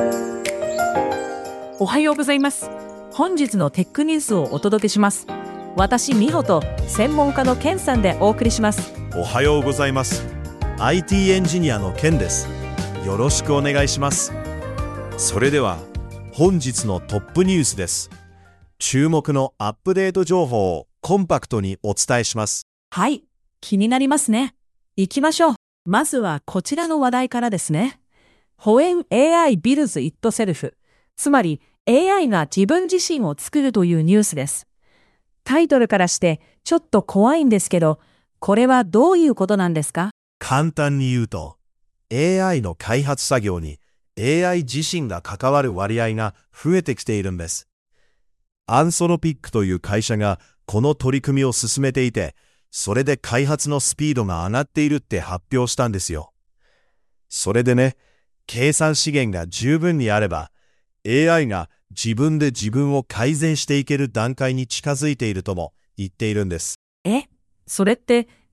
おはようございます。本日のテックニュースをお届けします。私、美穂と専門家のケンさんでお送りします。 おはようございます。IT エンジニアのケンです。よろしくお願いします。それでは、本日のトップニュースです。注目のアップデート情報をコンパクトにお伝えします。 はい、気になりますね。行きましょう。まずはこちらの話題からですね。When AI builds itself、つまり AI が自分自身を作るというニュースです。タイトルからしてちょっと怖いんですけど、これはどういうことなんですか？ 簡単に言うと、AI の開発作業に AI 自身が関わる割合が増えてきているんです。アンソロピックという会社がこの取り組みを進めていて、それで開発のスピードが上がっているって発表したんですよ。それでね、計算資源が十分にあれば、AI が自分で自分を改善していける段階に近づいているとも言っているんです。 それって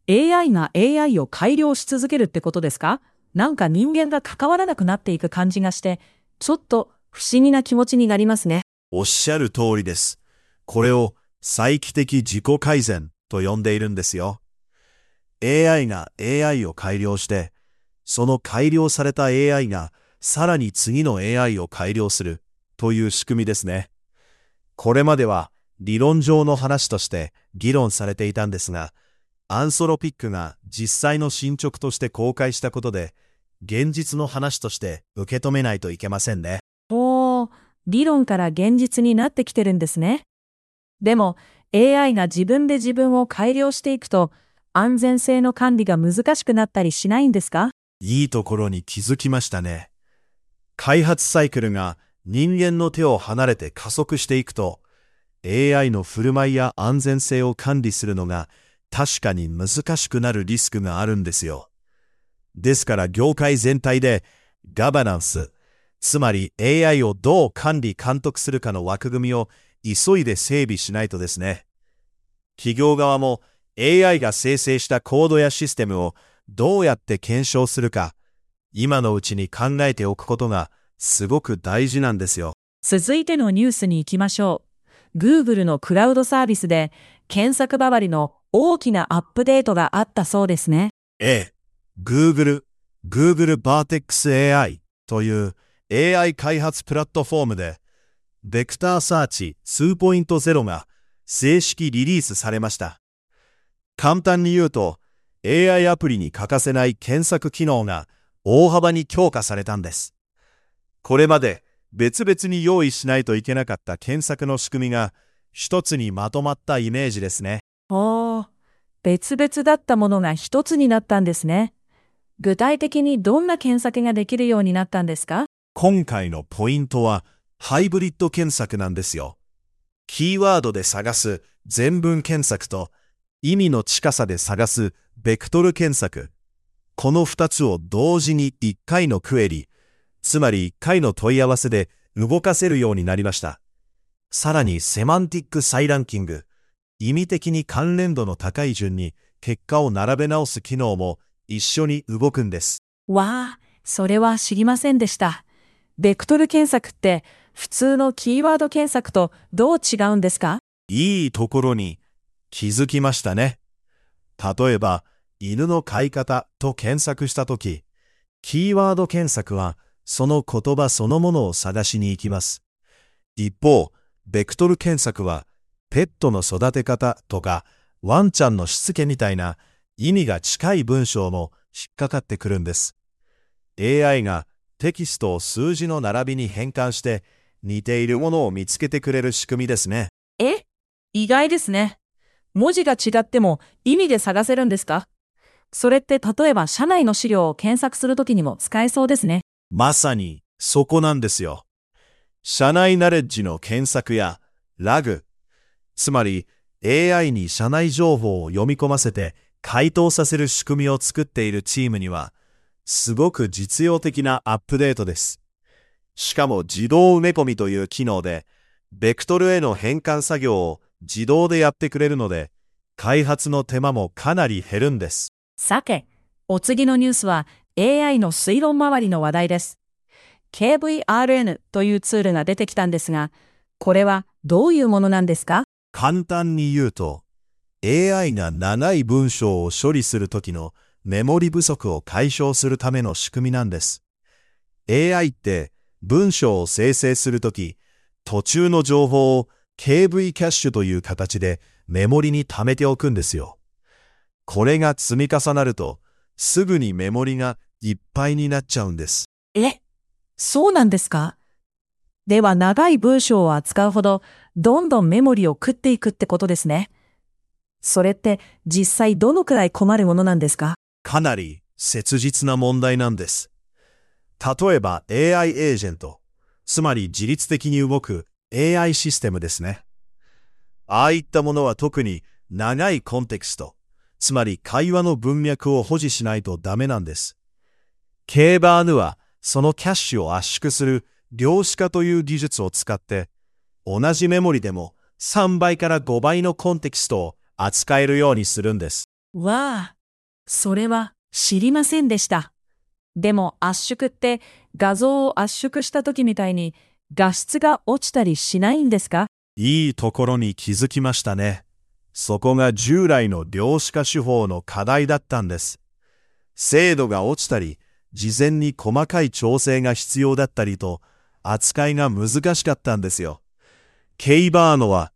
AI が AI を改良し続けるってことですか？なんか人間が関わらなくなっていく感じがして、ちょっと不思議な気持ちになりますね。 おっしゃる通りです。これを再帰的自己改善と呼んでいるんですよ。AI が AI を改良して、その改良された AI がさらに次の AI を改良するという仕組みですね。これまでは理論上の話として議論されていたんですが、アンソロピックが実際の進捗として公開したことで、現実の話として受け止めないといけませんね。 理論から現実になってきてるんですね。でも AI が自分で自分を改良していくと、安全性の管理が難しくなったりしないんですか？ いいところに気づきましたね。開発サイクルが人間の手を離れて加速していくと、AI の振る舞いや安全性を管理するのが確かに難しくなるリスクがあるんですよ。ですから業界全体でガバナンス、つまり AI をどう管理監督するかの枠組みを急いで整備しないとですね。企業側も AI が生成したコードやシステムをどうやって検証するか、今のうちに考えておくことがすごく大事なんですよ。 続いてのニュースに行きましょう。Google のクラウドサービスで検索周りの大きなアップデートがあったそうですね。 Google Vertex AI という AI 開発プラットフォームで、ベクターサーチ 2.0 が正式リリースされました。簡単に言うと、AI アプリに欠かせない検索機能が大幅に強化されたんです。これまで別々に用意しないといけなかった検索の仕組みが一つにまとまったイメージですね。 別々だったものが一つになったんですね。具体的にどんな検索ができるようになったんですか？ 今回のポイントはハイブリッド検索なんですよ。キーワードで探す全文検索と意味の近さで探すベクトル検索。この2つを同時に1回のクエリ、つまり1回の問い合わせで動かせるようになりました。さらにセマンティック再ランキング、意味的に関連度の高い順に結果を並べ直す機能も一緒に動くんです。 それは知りませんでした。ベクトル検索って普通のキーワード検索とどう違うんですか？ いいところに気づきましたね。例えば、犬の飼い方と検索したとき、キーワード検索はその言葉そのものを探しに行きます。一方、ベクトル検索はペットの育て方とかワンちゃんのしつけみたいな意味が近い文章も引っかかってくるんです。AI がテキストを数字の並びに変換して似ているものを見つけてくれる仕組みですね。 意外ですね。文字が違っても意味で探せるんですか？それって例えば社内の資料を検索するときにも使えそうですね。 まさにそこなんですよ。社内ナレッジの検索やラグ、つまり AI に社内情報を読み込ませて回答させる仕組みを作っているチームには、すごく実用的なアップデートです。しかも自動埋め込みという機能で、ベクトルへの変換作業を自動でやってくれるので、開発の手間もかなり減るんです。 お次のニュースは AI の推論周りの話題です。 KVRN というツールが出てきたんですが、これはどういうものなんですか？ 簡単に言うと、AI が長い文章を処理するときのメモリ不足を解消するための仕組みなんです。AI って文章を生成するとき、途中の情報を KV キャッシュという形でメモリに貯めておくんですよ。これが積み重なると、すぐにメモリがいっぱいになっちゃうんです。 そうなんですか？では長い文章を扱うほど、どんどんメモリを食っていくってことですね。それって実際どのくらい困るものなんですか？ かなり切実な問題なんです。例えば AI エージェント、つまり自律的に動く AI システムですね。ああいったものは特に長いコンテクスト、つまり会話の文脈を保持しないとダメなんです。K-BARN はそのキャッシュを圧縮する量子化という技術を使って、同じメモリでも3倍から5倍のコンテキストを扱えるようにするんです。 わあ、それは知りませんでした。でも圧縮って画像を圧縮した時みたいに画質が落ちたりしないんですか？ いいところに気づきましたね。そこが従来の量子化手法の課題だったんです。精度が落ちたり、事前に細かい調整が必要だったりと、扱いが難しかったんですよ。K-BARN は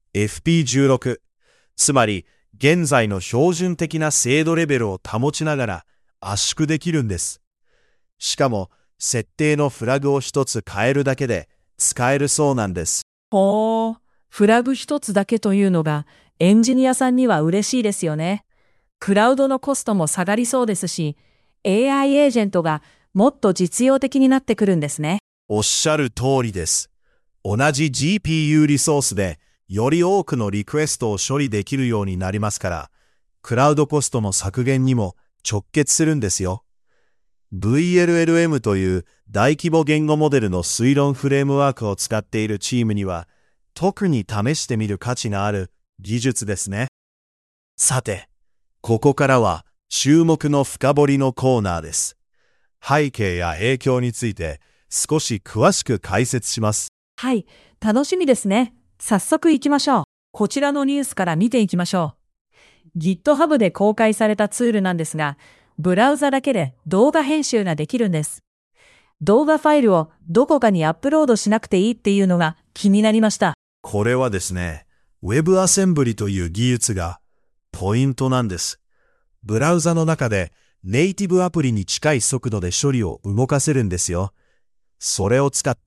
FP16、つまり現在の標準的な精度レベルを保ちながら圧縮できるんです。しかも、設定のフラグを一つ変えるだけで使えるそうなんです。 ほう、フラグ一つだけというのがエンジニアさんには嬉しいですよね。クラウドのコストも下がりそうですし、AI エージェントがもっと実用的になってくるんですね。 おっしゃる通りです。同じ GPU リソースでより多くのリクエストを処理できるようになりますから、クラウドコストの削減にも直結するんですよ。VLLM という大規模言語モデルの推論フレームワークを使っているチームには、特に試してみる価値がある技術ですね。さて、ここからは注目の深掘りのコーナーです。背景や影響について少し詳しく解説します。 はい、楽しみですね。早速行きましょう。こちらのニュースから見ていきましょう。GitHub で公開されたツールなんですが、ブラウザだけで動画編集ができるんです。動画ファイルをどこかにアップロードしなくていいっていうのが気になりました。 これはですね、WebAssembly という技術がポイントなんです。ブラウザの中でネイティブアプリに近い速度で処理を動かせるんですよ。それを使って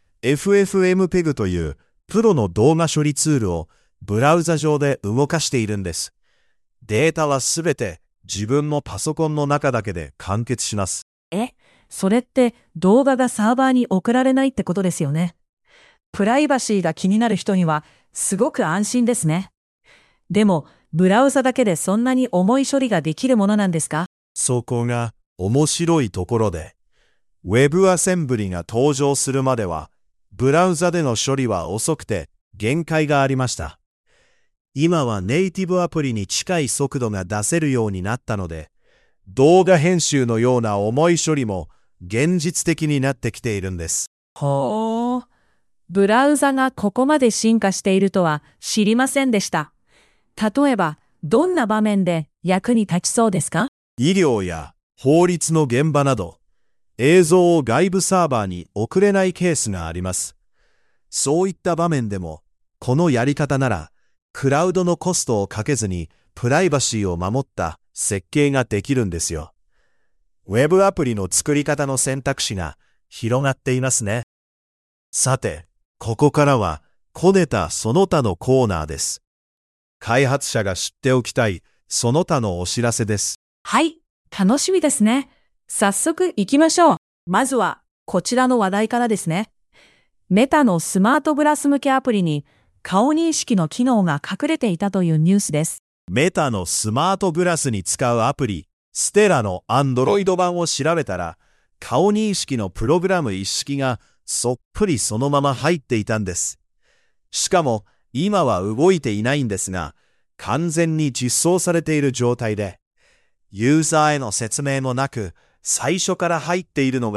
FFmpeg というプロの動画処理ツールをブラウザ上で動かしているんです。データはすべて自分のパソコンの中だけで完結します。 それって動画がサーバーに送られないってことですよね。プライバシーが気になる人にはすごく安心ですね。でも、ブラウザだけでそんなに重い処理ができるものなんですか？ そこが面白いところで、WebAssembly が登場するまでは、ブラウザでの処理は遅くて限界がありました。今はネイティブアプリに近い速度が出せるようになったので、動画編集のような重い処理も現実的になってきているんです。 ほー。ブラウザがここまで進化しているとは知りませんでした。例えば、どんな場面で役に立ちそうですか？ 医療や法律の現場など、映像を外部サーバーに送れないケースがあります。そういった場面でも、このやり方なら、クラウドのコストをかけずにプライバシーを守った設計ができるんですよ。ウェブアプリの作り方の選択肢が広がっていますね。さて、ここからはこねたその他のコーナーです。開発者が知っておきたいその他のお知らせです。 はい、楽しみですね。早速行きましょう。まずは、こちらの話題からですね。メタのスマートグラス向けアプリに顔認識の機能が隠れていたというニュースです。 メタのスマートグラスに使うアプリ、ステラの Android 版を調べたら、顔認識のプログラム一式がそっぷりそのまま入っていたんです。しかも、今は動いていないんですが、完全に実装されている状態で、ユーザーへの説明もなく、最初から入っているのが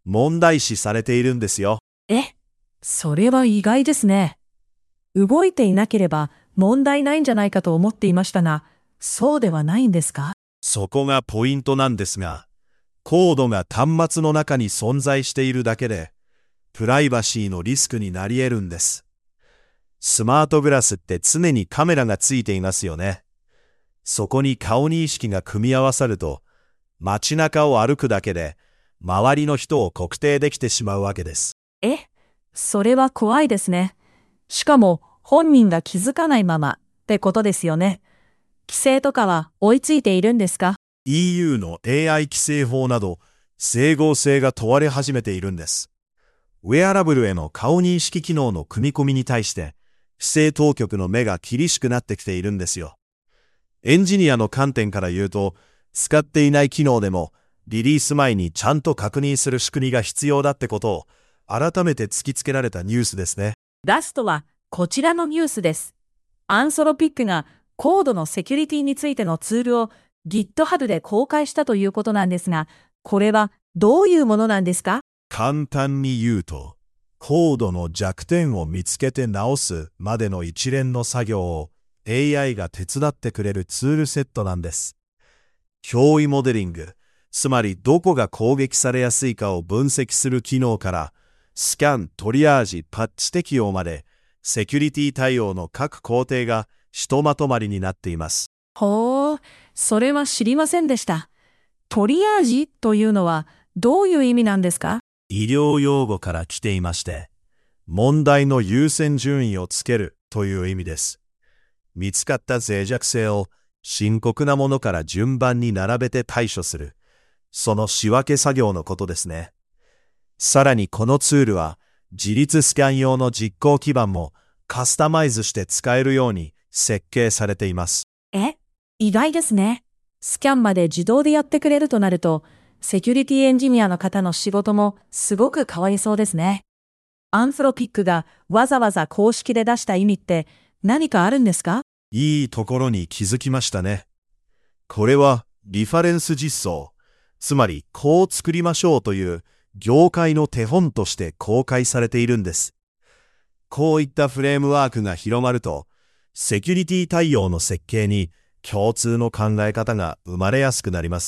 問題視されているんですよ。 それは意外ですね。動いていなければ問題ないんじゃないかと思っていましたが、そうではないんですか？ そこがポイントなんですが、コードが端末の中に存在しているだけで、プライバシーのリスクになり得るんです。スマートグラスって常にカメラがついていますよね。そこに顔認識が組み合わさると、街中を歩くだけで、周りの人を特定できてしまうわけです。 それは怖いですね。しかも本人が気づかないままってことですよね。規制とかは追いついているんですか？ EU の AI 規制法など、整合性が問われ始めているんです。ウェアラブルへの顔認識機能の組み込みに対して、規制当局の目が厳しくなってきているんですよ。エンジニアの観点から言うと、使っていない機能でも、リリース前にちゃんと確認する仕組みが必要だってことを、改めて突きつけられたニュースですね。 ラストはこちらのニュースです。アンソロピックがコードのセキュリティについてのツールを GitHub で公開したということなんですが、これはどういうものなんですか？ 簡単に言うと、コードの弱点を見つけて直すまでの一連の作業を AI が手伝ってくれるツールセットなんです。脅威モデリング、つまりどこが攻撃されやすいかを分析する機能から、スキャン、トリアージ、パッチ適用まで、セキュリティ対応の各工程がひとまとまりになっています。 ほう、それは知りませんでした。トリアージというのはどういう意味なんですか？ 医療用語から来ていまして、問題の優先順位をつけるという意味です。見つかった脆弱性を深刻なものから順番に並べて対処する、その仕分け作業のことですね。さらにこのツールは、自立スキャン用の実行基盤もカスタマイズして使えるように設計されています。 意外ですね。スキャンまで自動でやってくれるとなると、セキュリティエンジニアの方の仕事もすごく変わりそうですね。アンソロピックがわざわざ公式で出した意味って何かあるんですか？ いいところに気づきましたね。これはリファレンス実装、つまりこう作りましょうという業界の手本として公開されているんです。こういったフレームワークが広まると、セキュリティ対応の設計に共通の考え方が生まれやすくなります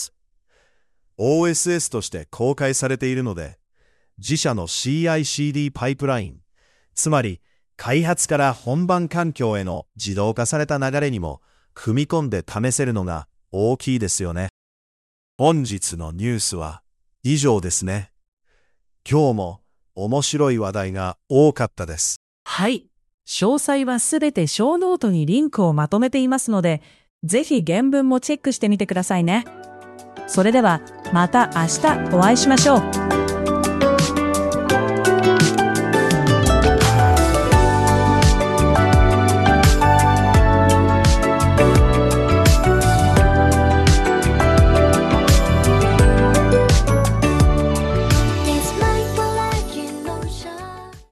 。OSS として公開されているので、自社の CI/CD パイプライン、つまり開発から本番環境への自動化された流れにも組み込んで試せるのが大きいですよね。本日のニュースは以上ですね。今日も面白い話題が多かったです。 はい。詳細はすべて小ノートにリンクをまとめていますので、ぜひ原文もチェックしてみてくださいね。それではまた明日お会いしましょう。